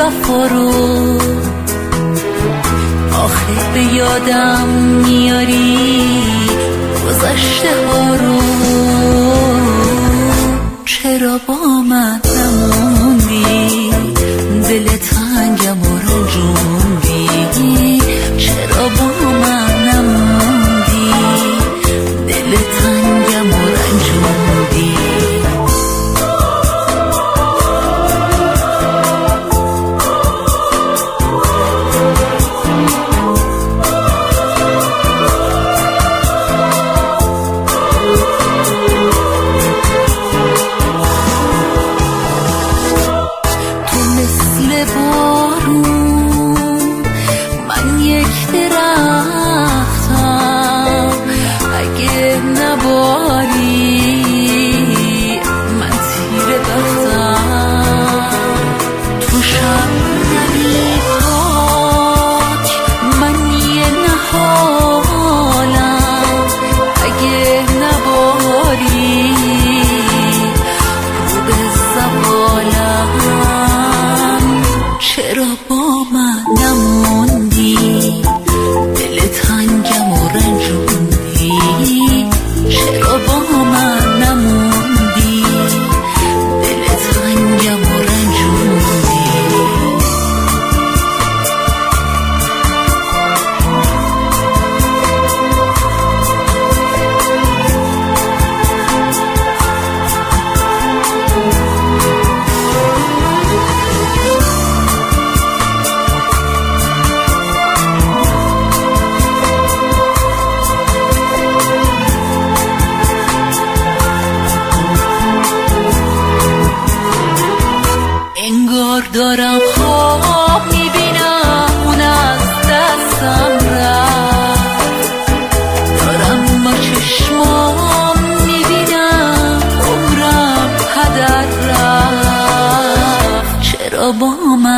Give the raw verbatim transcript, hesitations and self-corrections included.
فرو، آخه به یادم میاری گذشته ها رو. چرا با من نموندی، دل تنگم و رنجوندی؟ چرا با من نموندی، دل تنگم و رنجوندی؟ چرا با من نموندی، دل تنگم و رنجوندی؟ چرا با من نموندی، دل تنگم و رنجوندی؟ انگار دارم خواب میبینم اون از دستم رفت، دارم با چشمام میبینم عمرم هدر رفت. چرا با من